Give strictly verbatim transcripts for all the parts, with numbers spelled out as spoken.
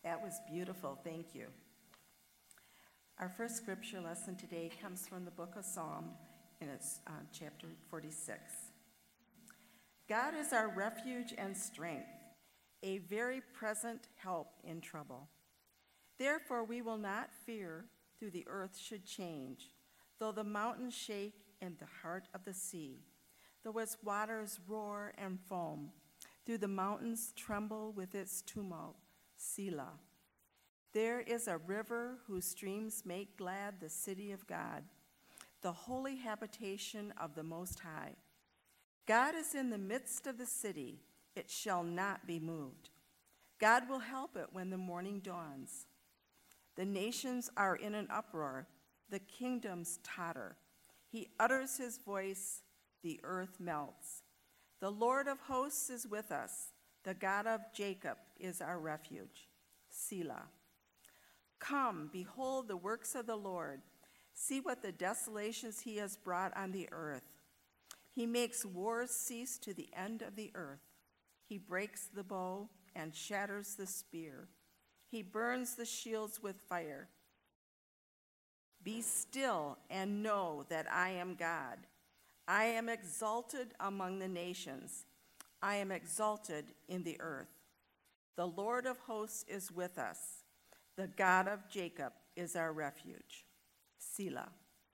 That was beautiful. Thank you. Our first scripture lesson today comes from the book of Psalm, and it's uh, chapter forty-six. God is our refuge and strength, a very present help in trouble. Therefore we will not fear, though the earth should change, though the mountains shake in the heart of the sea, though its waters roar and foam, though the mountains tremble with its tumult. Selah. There is a river whose streams make glad the city of God, the holy habitation of the Most High. God is in the midst of the city, it shall not be moved. God will help it when the morning dawns. The nations are in an uproar, the kingdoms totter. He utters his voice, the earth melts. The Lord of hosts is with us, the God of Jacob is our refuge. Selah. Come, behold the works of the Lord. See what the desolations he has brought on the earth. He makes wars cease to the end of the earth. He breaks the bow and shatters the spear. He burns the shields with fire. Be still and know that I am God. I am exalted among the nations. I am exalted in the earth. The Lord of hosts is with us. The God of Jacob is our refuge. Selah.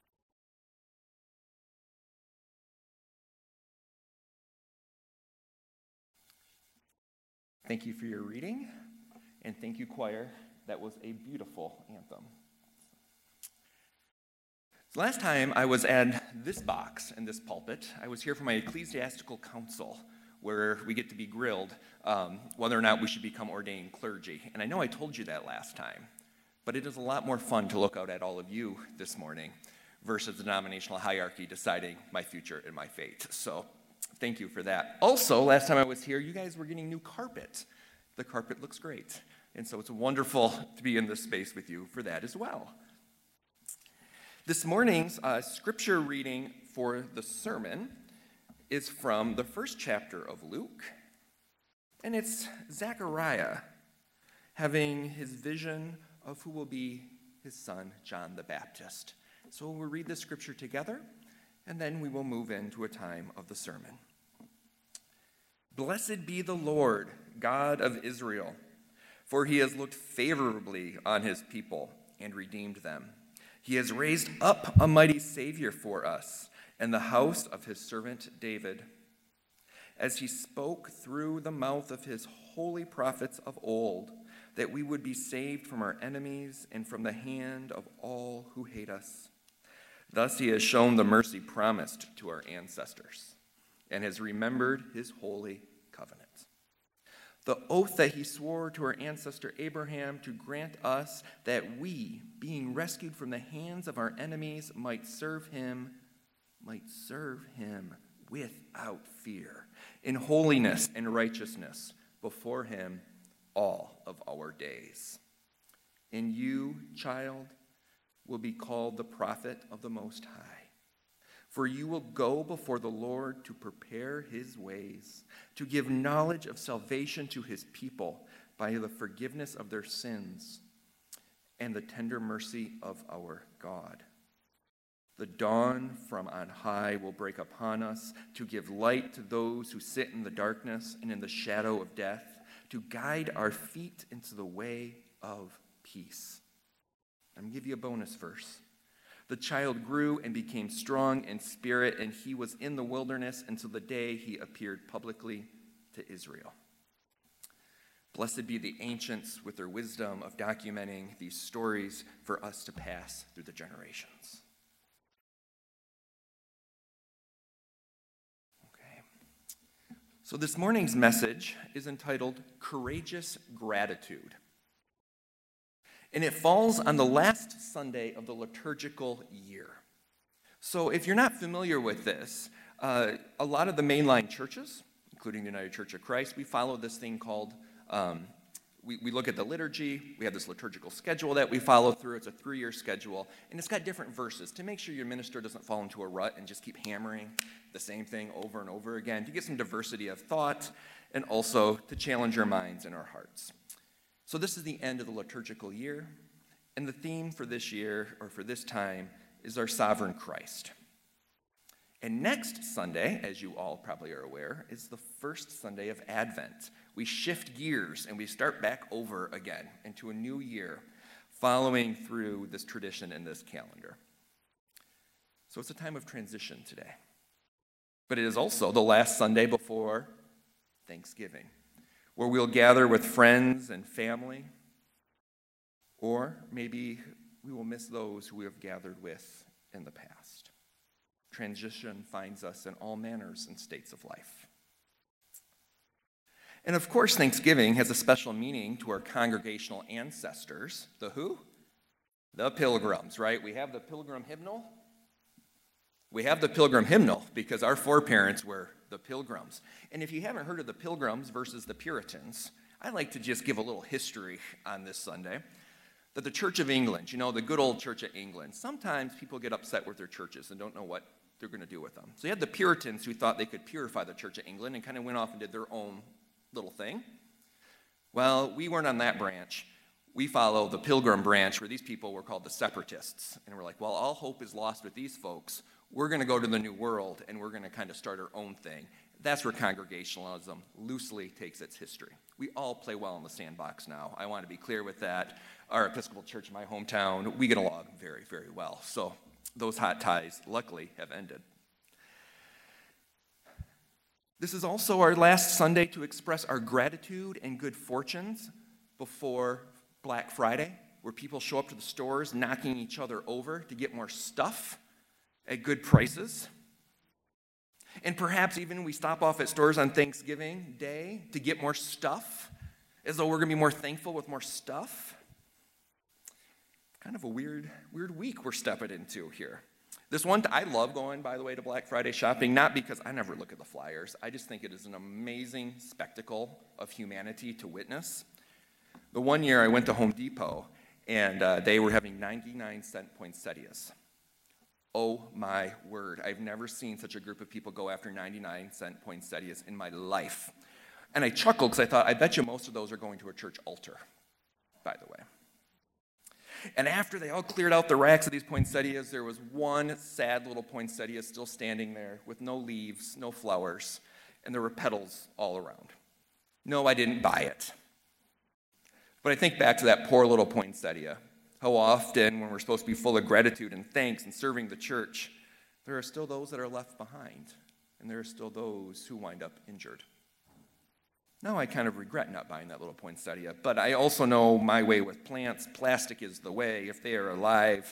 Thank you for your reading, and thank you, choir. That was a beautiful anthem. So last time I was at this box in this pulpit, I was here for my ecclesiastical council, where we get to be grilled um, whether or not we should become ordained clergy. And I know I told you that last time, but it is a lot more fun to look out at all of you this morning versus the denominational hierarchy deciding my future and my fate. So thank you for that. Also, last time I was here, you guys were getting new carpet. The carpet looks great. And so it's wonderful to be in this space with you for that as well. This morning's uh, scripture reading for the sermon is from the first chapter of Luke, and it's Zechariah having his vision of who will be his son, John the Baptist. So we'll read the scripture together, and then we will move into a time of the sermon. Blessed be the Lord, God of Israel, for he has looked favorably on his people and redeemed them. He has raised up a mighty Savior for us in the house of his servant David, as he spoke through the mouth of his holy prophets of old, that we would be saved from our enemies and from the hand of all who hate us. Thus he has shown the mercy promised to our ancestors and has remembered his holy covenant. The oath that he swore to our ancestor Abraham to grant us that we, being rescued from the hands of our enemies, might serve him, might serve him without fear, in holiness and righteousness before him all of our days. And you, child, will be called the prophet of the Most High. For you will go before the Lord to prepare his ways, to give knowledge of salvation to his people by the forgiveness of their sins and the tender mercy of our God. The dawn from on high will break upon us to give light to those who sit in the darkness and in the shadow of death, to guide our feet into the way of peace. I'm going to give you a bonus verse. The child grew and became strong in spirit, and he was in the wilderness until the day he appeared publicly to Israel. Blessed be the ancients with their wisdom of documenting these stories for us to pass through the generations. Okay. So this morning's message is entitled Courageous Gratitude. And it falls on the last Sunday of the liturgical year. So if you're not familiar with this, uh, a lot of the mainline churches, including the United Church of Christ, we follow this thing called, um, we, we look at the liturgy, we have this liturgical schedule that we follow through. It's a three-year schedule, and it's got different verses to make sure your minister doesn't fall into a rut and just keep hammering the same thing over and over again, to get some diversity of thought, and also to challenge our minds and our hearts. So this is the end of the liturgical year, and the theme for this year, or for this time, is our sovereign Christ. And next Sunday, as you all probably are aware, is the first Sunday of Advent. We shift gears and we start back over again into a new year, following through this tradition in this calendar. So it's a time of transition today. But it is also the last Sunday before Thanksgiving, where we'll gather with friends and family, or maybe we will miss those who we have gathered with in the past. Transition finds us in all manners and states of life. And of course, Thanksgiving has a special meaning to our congregational ancestors. The who? The Pilgrims, right? We have the Pilgrim hymnal. We have the Pilgrim hymnal because our foreparents were the Pilgrims. And if you haven't heard of the Pilgrims versus the Puritans, I'd like to just give a little history on this Sunday. That the Church of England, you know, the good old Church of England, sometimes people get upset with their churches and don't know what they're going to do with them. So you had the Puritans who thought they could purify the Church of England and kind of went off and did their own little thing. Well, we weren't on that branch. We follow the Pilgrim branch, where these people were called the Separatists. And we're like, well, all hope is lost with these folks. We're going to go to the New World, and we're going to kind of start our own thing. That's where Congregationalism loosely takes its history. We all play well in the sandbox now. I want to be clear with that. Our Episcopal Church in my hometown, we get along very, very well. So those hot ties, luckily, have ended. This is also our last Sunday to express our gratitude and good fortunes before Black Friday, where people show up to the stores knocking each other over to get more stuff at good prices. And perhaps even we stop off at stores on Thanksgiving Day to get more stuff, as though we're going to be more thankful with more stuff. Kind of a weird, weird week we're stepping into here. This one, I love going, by the way, to Black Friday shopping, not because I never look at the flyers. I just think it is an amazing spectacle of humanity to witness. The one year I went to Home Depot, and uh, they were having ninety-nine cent poinsettias. Oh my word, I've never seen such a group of people go after ninety-nine cent poinsettias in my life. And I chuckled because I thought, I bet you most of those are going to a church altar, by the way. And after they all cleared out the racks of these poinsettias, there was one sad little poinsettia still standing there with no leaves, no flowers, and there were petals all around. No, I didn't buy it. But I think back to that poor little poinsettia. How often, when we're supposed to be full of gratitude and thanks and serving the church, there are still those that are left behind, and there are still those who wind up injured. Now I kind of regret not buying that little poinsettia, but I also know my way with plants. Plastic is the way. If they are alive,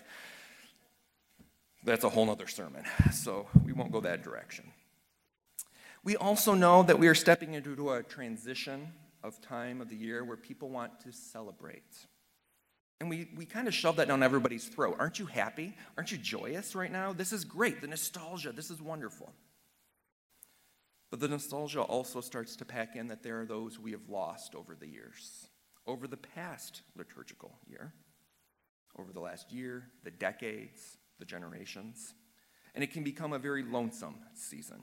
that's a whole other sermon, so we won't go that direction. We also know that we are stepping into a transition of time of the year where people want to celebrate. And we, we kind of shove that down everybody's throat. Aren't you happy? Aren't you joyous right now? This is great. The nostalgia, this is wonderful. But the nostalgia also starts to pack in that there are those we have lost over the years, over the past liturgical year, over the last year, the decades, the generations. And it can become a very lonesome season,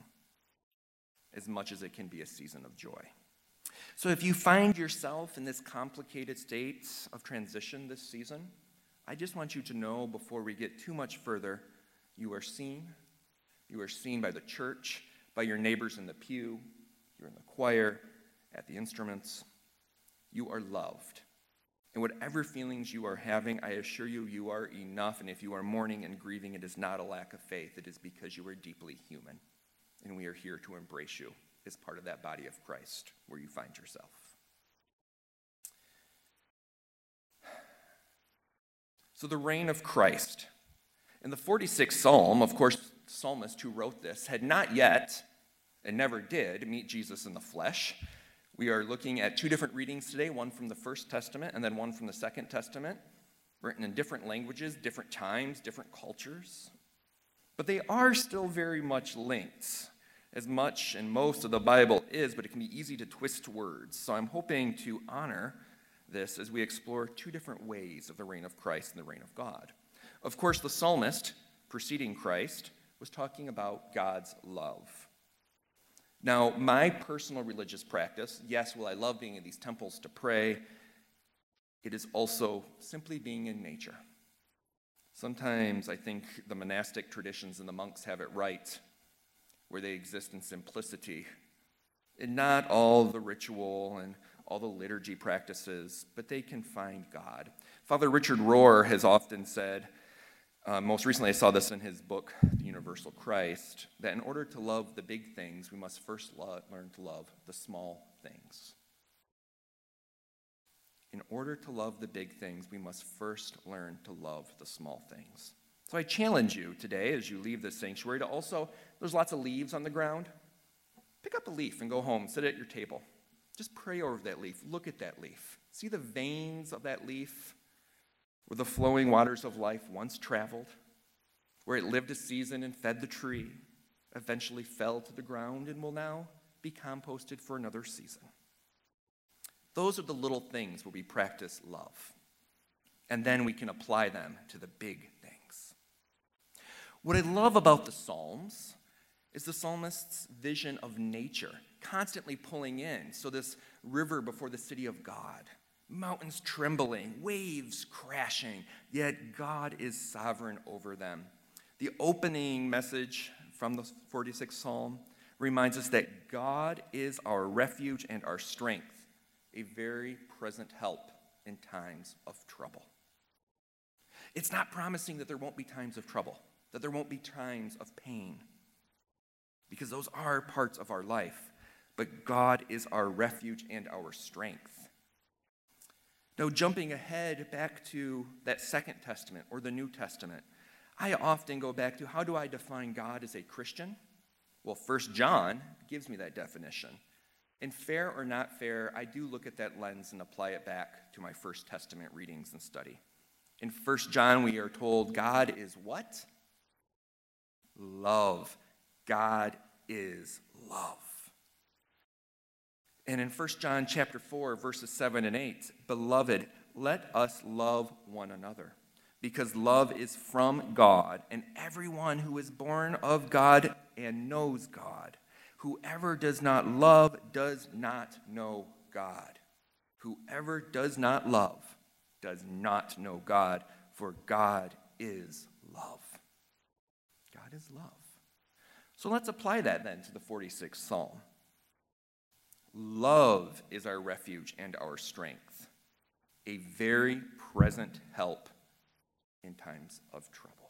as much as it can be a season of joy. So if you find yourself in this complicated state of transition this season, I just want you to know before we get too much further, you are seen. You are seen by the church, by your neighbors in the pew, you're in the choir, at the instruments. You are loved. And whatever feelings you are having, I assure you, you are enough. And if you are mourning and grieving, it is not a lack of faith. It is because you are deeply human. And we are here to embrace you as part of that body of Christ where you find yourself. So the reign of Christ. In the forty-sixth Psalm, of course, the psalmist who wrote this had not yet, and never did, meet Jesus in the flesh. We are looking at two different readings today, one from the First Testament and then one from the Second Testament, written in different languages, different times, different cultures. But they are still very much linked, as much and most of the Bible is, but it can be easy to twist words. So I'm hoping to honor this as we explore two different ways of the reign of Christ and the reign of God. Of course, the psalmist, preceding Christ, was talking about God's love. Now, my personal religious practice, yes, will I love being in these temples to pray, it is also simply being in nature. Sometimes I think the monastic traditions and the monks have it right, where they exist in simplicity, and not all the ritual and all the liturgy practices, but they can find God. Father Richard Rohr has often said, uh, most recently I saw this in his book, The Universal Christ, that in order to love the big things, we must first lo- learn to love the small things. In order to love the big things, we must first learn to love the small things. So I challenge you today, as you leave this sanctuary, to also, there's lots of leaves on the ground. Pick up a leaf and go home, sit at your table. Just pray over that leaf. Look at that leaf. See the veins of that leaf where the flowing waters of life once traveled, where it lived a season and fed the tree, eventually fell to the ground and will now be composted for another season. Those are the little things where we practice love. And then we can apply them to the big things. What I love about the Psalms is the psalmist's vision of nature, constantly pulling in. So this river before the city of God, mountains trembling, waves crashing, yet God is sovereign over them. The opening message from the forty-sixth Psalm reminds us that God is our refuge and our strength, a very present help in times of trouble. It's not promising that there won't be times of trouble, that there won't be times of pain, because those are parts of our life. But God is our refuge and our strength. Now, jumping ahead back to that Second Testament or the New Testament, I often go back to, how do I define God as a Christian? Well, First John gives me that definition. And fair or not fair, I do look at that lens and apply it back to my First Testament readings and study. In First John, we are told God is what? Love. God is love. And in First John chapter four, verses seven and eight, beloved, let us love one another, because love is from God, and everyone who is born of God and knows God. Whoever does not love does not know God. Whoever does not love does not know God, for God is love. God is love. So let's apply that then to the forty-sixth Psalm. Love is our refuge and our strength, a very present help in times of trouble.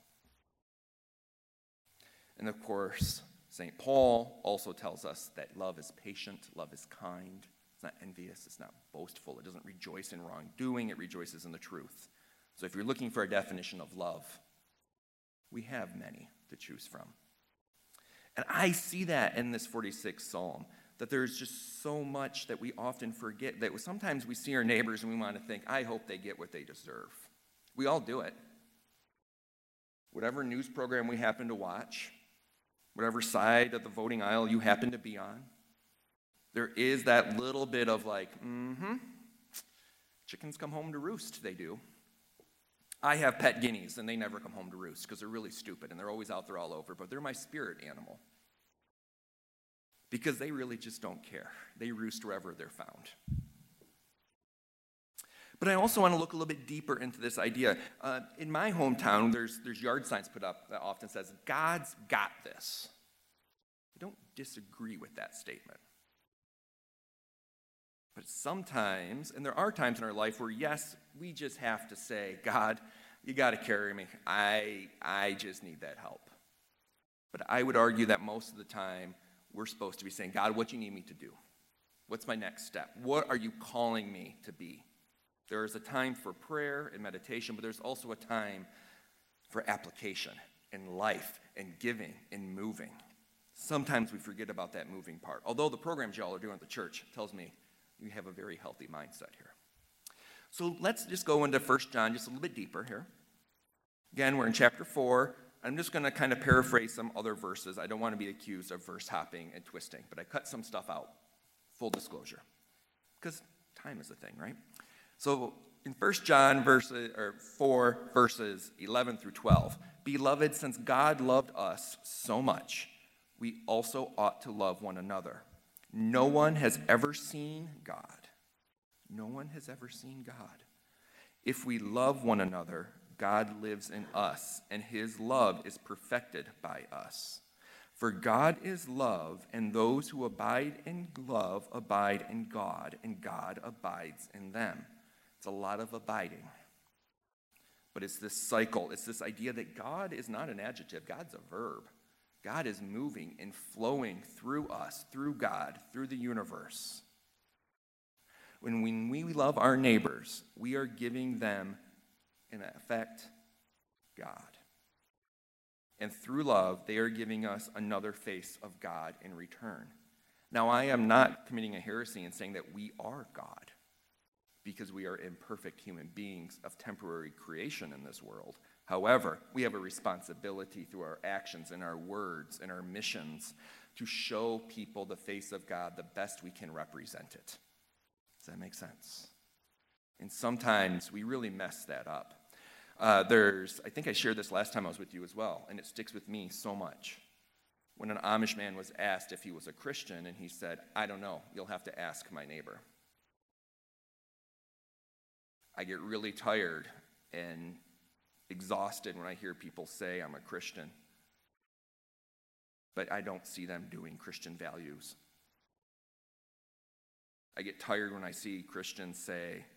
And of course, Saint Paul also tells us that love is patient, love is kind, it's not envious, it's not boastful, it doesn't rejoice in wrongdoing, it rejoices in the truth. So if you're looking for a definition of love, we have many to choose from. And I see that in this forty-sixth Psalm, that there's just so much that we often forget, that sometimes we see our neighbors and we want to think, I hope they get what they deserve. We all do it. Whatever news program we happen to watch, whatever side of the voting aisle you happen to be on, there is that little bit of like, mm-hmm, chickens come home to roost, they do. I have pet guineas, and they never come home to roost because they're really stupid, and they're always out there all over, but they're my spirit animal because they really just don't care. They roost wherever they're found. But I also want to look a little bit deeper into this idea. Uh, in my hometown, there's, there's yard signs put up that often says, God's got this. I don't disagree with that statement. But sometimes, and there are times in our life where, yes, we just have to say, God, you got to carry me. I, I just need that help. But I would argue that most of the time, we're supposed to be saying, God, what do you need me to do? What's my next step? What are you calling me to be? There is a time for prayer and meditation, but there's also a time for application and life and giving and moving. Sometimes we forget about that moving part. Although the programs y'all are doing at the church tells me you have a very healthy mindset here. So let's just go into First John just a little bit deeper here. Again, we're in chapter four. I'm just going to kind of paraphrase some other verses. I don't want to be accused of verse hopping and twisting, but I cut some stuff out, full disclosure, because time is a thing, right? So in First John verse, or four, verses eleven through twelve, beloved, since God loved us so much, we also ought to love one another. No one has ever seen God. No one has ever seen God. If we love one another, God lives in us, and his love is perfected by us. For God is love, and those who abide in love abide in God, and God abides in them. It's a lot of abiding. But it's this cycle, it's this idea that God is not an adjective, God's a verb. God is moving and flowing through us, through God, through the universe. When we love our neighbors, we are giving them, in effect, God. And through love, they are giving us another face of God in return. Now, I am not committing a heresy in saying that we are God, because we are imperfect human beings of temporary creation in this world. However, we have a responsibility through our actions and our words and our missions to show people the face of God the best we can represent it. Does that make sense? And sometimes we really mess that up. Uh, there's, I think I shared this last time I was with you as well, and it sticks with me so much. When an Amish man was asked if he was a Christian, and he said, "I don't know, you'll have to ask my neighbor." I get really tired and exhausted when I hear people say I'm a Christian, but I don't see them doing Christian values. I get tired when I see Christians say,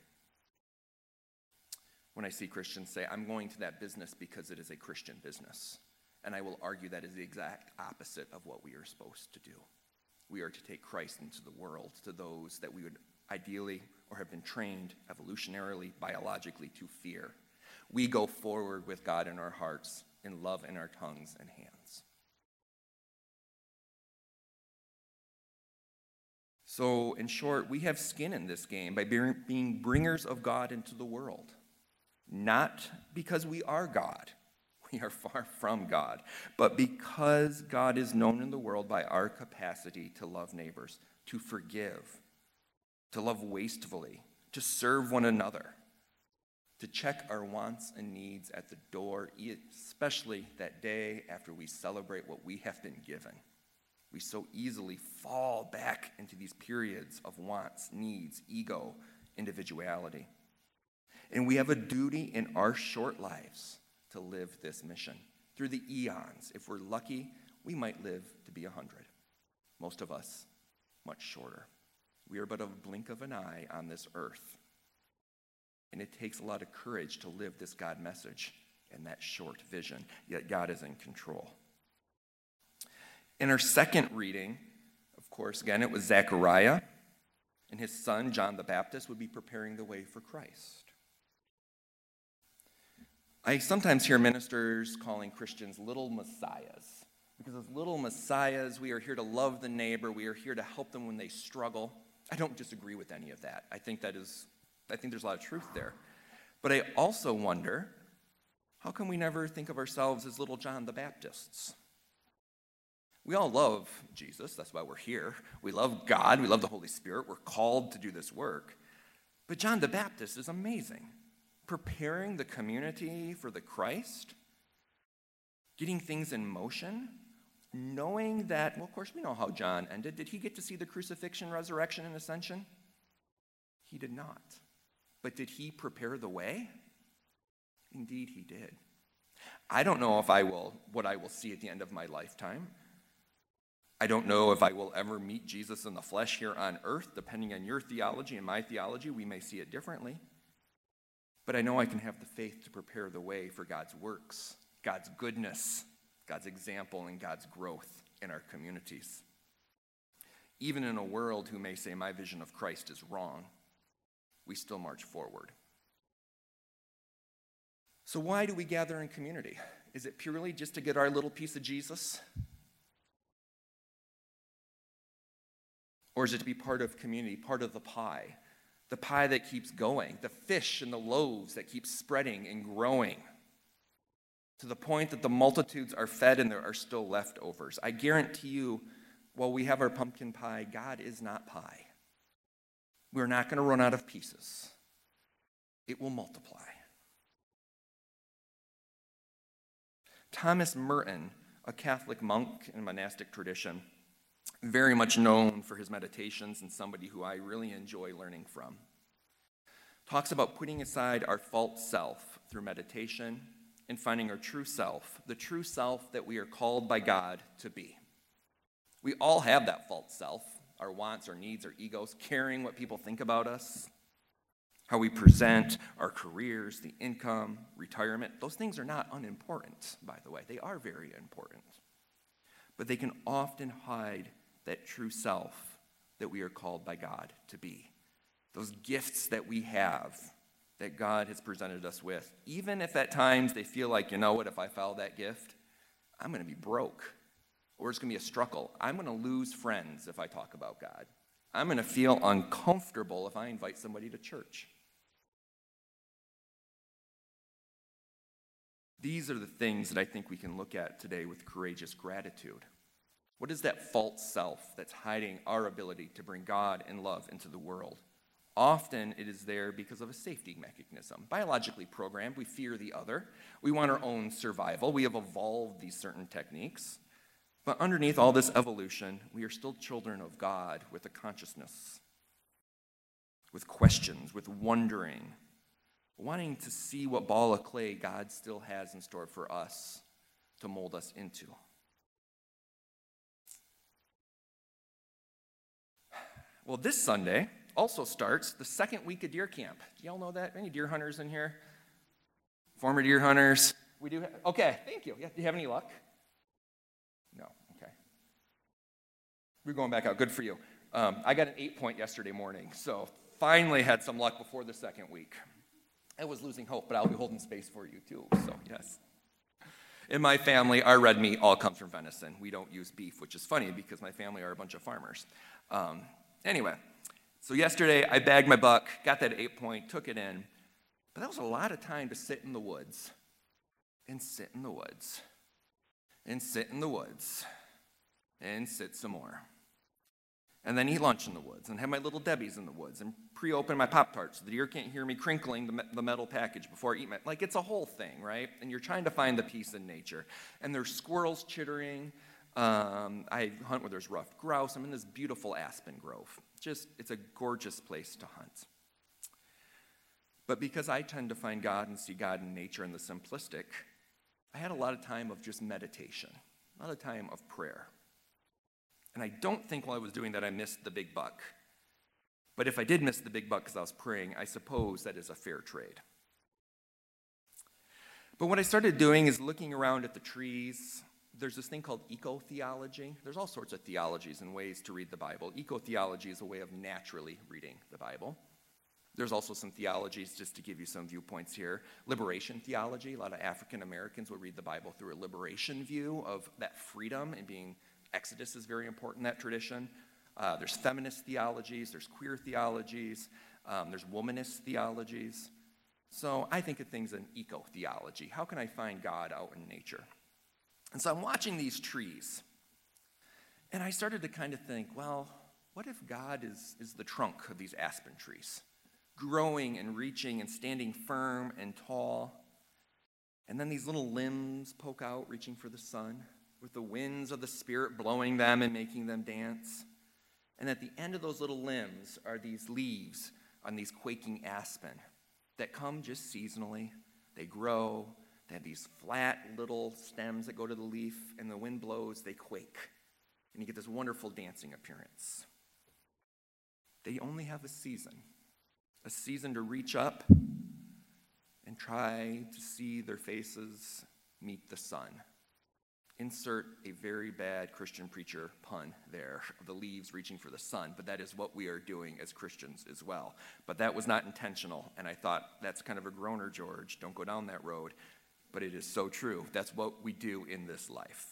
when I see Christians say, "I'm going to that business because it is a Christian business." And I will argue that is the exact opposite of what we are supposed to do. We are to take Christ into the world to those that we would ideally or have been trained evolutionarily, biologically to fear. We go forward with God in our hearts, in love in our tongues and hands. So, in short, we have skin in this game by being bringers of God into the world. Not because we are God. We are far from God. But because God is known in the world by our capacity to love neighbors, to forgive, to love wastefully, to serve one another, to check our wants and needs at the door, especially that day after we celebrate what we have been given. We so easily fall back into these periods of wants, needs, ego, individuality. And we have a duty in our short lives to live this mission. Through the eons, if we're lucky, we might live to be a hundred. Most of us, much shorter. We are but a blink of an eye on this earth. And it takes a lot of courage to live this God message and that short vision, yet God is in control. In our second reading, of course, again, it was Zechariah, and his son, John the Baptist, would be preparing the way for Christ. I sometimes hear ministers calling Christians little messiahs, because as little messiahs, we are here to love the neighbor, we are here to help them when they struggle. I don't disagree with any of that. I think that is, I think there's a lot of truth there. But I also wonder, how come we never think of ourselves as little John the Baptists? We all love Jesus, that's why we're here. We love God, we love the Holy Spirit, we're called to do this work. But John the Baptist is amazing. Preparing the community for the Christ, getting things in motion, knowing that, well, of course, we know how John ended. Did he get to see the crucifixion, resurrection, and ascension? He did not. But did he prepare the way? Indeed, he did. I don't know if I will, what I will see at the end of my lifetime. I don't know if I will ever meet Jesus in the flesh here on earth. Depending on your theology and my theology, we may see it differently. But I know I can have the faith to prepare the way for God's works, God's goodness, God's example, and God's growth in our communities. Even in a world who may say my vision of Christ is wrong, we still march forward. So why do we gather in community? Is it purely just to get our little piece of Jesus? Or is it to be part of community, part of the pie? The pie that keeps going, the fish and the loaves that keep spreading and growing to the point that the multitudes are fed and there are still leftovers. I guarantee you, while we have our pumpkin pie, God is not pie. We're not going to run out of pieces. It will multiply. Thomas Merton, a Catholic monk in monastic tradition, very much known for his meditations and somebody who I really enjoy learning from, talks about putting aside our false self through meditation and finding our true self, the true self that we are called by God to be. We all have that false self, our wants, our needs, our egos, caring what people think about us, how we present, our careers, the income, retirement. Those things are not unimportant, by the way. They are very important. But they can often hide that true self that we are called by God to be. Those gifts that we have that God has presented us with, even if at times they feel like, you know what, if I follow that gift, I'm going to be broke, or it's going to be a struggle. I'm going to lose friends if I talk about God. I'm going to feel uncomfortable if I invite somebody to church. These are the things that I think we can look at today with courageous gratitude. What is that false self that's hiding our ability to bring God and love into the world? Often it is there because of a safety mechanism. Biologically programmed, we fear the other. We want our own survival. We have evolved these certain techniques. But underneath all this evolution, we are still children of God with a consciousness, with questions, with wondering, wanting to see what ball of clay God still has in store for us to mold us into. Well, this Sunday also starts the second week of deer camp. Do y'all know that? Any deer hunters in here? Former deer hunters? We do. Ha- okay, thank you. Yeah, do you have any luck? No. Okay. We're going back out. Good for you. Um, I got an eight point yesterday morning, so finally had some luck before the second week. I was losing hope, but I'll be holding space for you too. So yes. In my family, our red meat all comes from venison. We don't use beef, which is funny because my family are a bunch of farmers. Um, anyway. So yesterday, I bagged my buck, got that eight point, took it in. But that was a lot of time to sit in the woods, and sit in the woods, and sit in the woods, and sit some more. And then eat lunch in the woods, and have my little Debbies in the woods, and pre-open my Pop-Tarts so the deer can't hear me crinkling the, me- the metal package before I eat my, like it's a whole thing, right? And you're trying to find the peace in nature. And there's squirrels chittering. Um, I hunt where there's ruffed grouse. I'm in this beautiful aspen grove. Just, it's a gorgeous place to hunt. But because I tend to find God and see God in nature and the simplistic, I had a lot of time of just meditation, a lot of time of prayer. And I don't think while I was doing that I missed the big buck. But if I did miss the big buck because I was praying, I suppose that is a fair trade. But what I started doing is looking around at the trees. There's this thing called eco-theology. There's all sorts of theologies and ways to read the Bible. Eco-theology is a way of naturally reading the Bible. There's also some theologies, just to give you some viewpoints here. Liberation theology. A lot of African Americans will read the Bible through a liberation view of that freedom and being, Exodus is very important in that tradition. Uh, there's feminist theologies, there's queer theologies, um, there's womanist theologies. So I think of things in eco-theology. How can I find God out in nature? And so I'm watching these trees, and I started to kind of think, well, what if God is, is the trunk of these aspen trees, growing and reaching and standing firm and tall, and then these little limbs poke out, reaching for the sun, with the winds of the Spirit blowing them and making them dance. And at the end of those little limbs are these leaves on these quaking aspen that come just seasonally. They grow. They have these flat little stems that go to the leaf, and the wind blows, they quake. And you get this wonderful dancing appearance. They only have a season, a season to reach up and try to see their faces meet the sun. Insert a very bad Christian preacher pun there, of the leaves reaching for the sun, but that is what we are doing as Christians as well. But that was not intentional, and I thought, that's kind of a groaner, George. Don't go down that road. But it is so true. That's what we do in this life.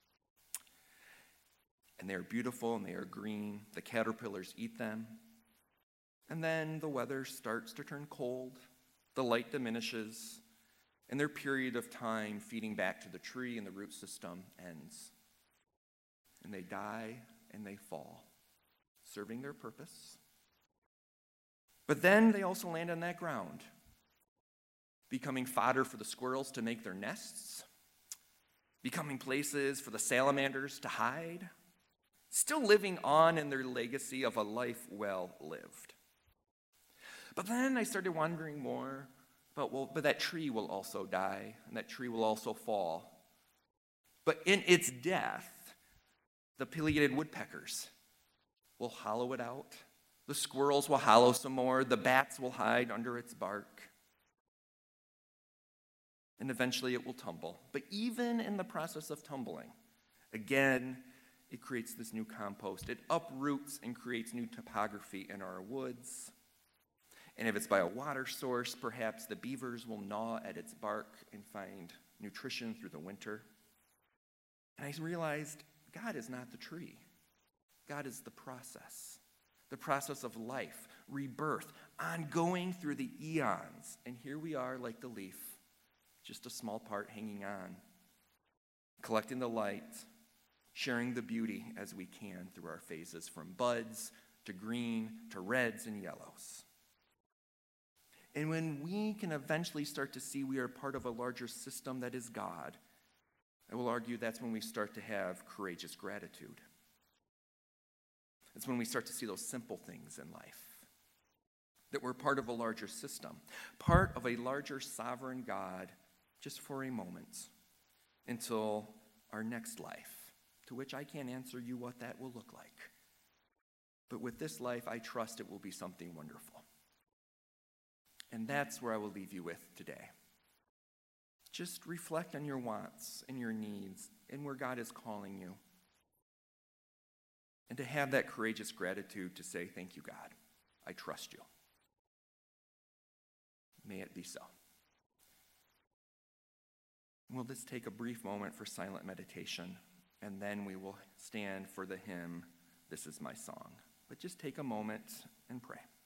And they are beautiful and they are green. The caterpillars eat them. And then the weather starts to turn cold. The light diminishes. And their period of time feeding back to the tree and the root system ends. And they die and they fall, serving their purpose. But then they also land on that ground, becoming fodder for the squirrels to make their nests, becoming places for the salamanders to hide, still living on in their legacy of a life well lived. But then I started wondering more about, well, but that tree will also die, and that tree will also fall. But in its death, the pileated woodpeckers will hollow it out. The squirrels will hollow some more. The bats will hide under its bark. And eventually it will tumble. But even in the process of tumbling, again, it creates this new compost. It uproots and creates new topography in our woods. And if it's by a water source, perhaps the beavers will gnaw at its bark and find nutrition through the winter. And I realized God is not the tree. God is the process. The process of life, rebirth, ongoing through the eons. And here we are like the leaf, just a small part hanging on, collecting the light, sharing the beauty as we can through our phases, from buds to green to reds and yellows. And when we can eventually start to see we are part of a larger system that is God, I will argue that's when we start to have courageous gratitude. It's when we start to see those simple things in life, that we're part of a larger system, part of a larger sovereign God, just for a moment, until our next life, to which I can't answer you what that will look like. But with this life, I trust it will be something wonderful. And that's where I will leave you with today. Just reflect on your wants and your needs and where God is calling you. And to have that courageous gratitude to say, thank you, God. I trust you. May it be so. We'll just take a brief moment for silent meditation, and then we will stand for the hymn, This Is My Song. But just take a moment and pray.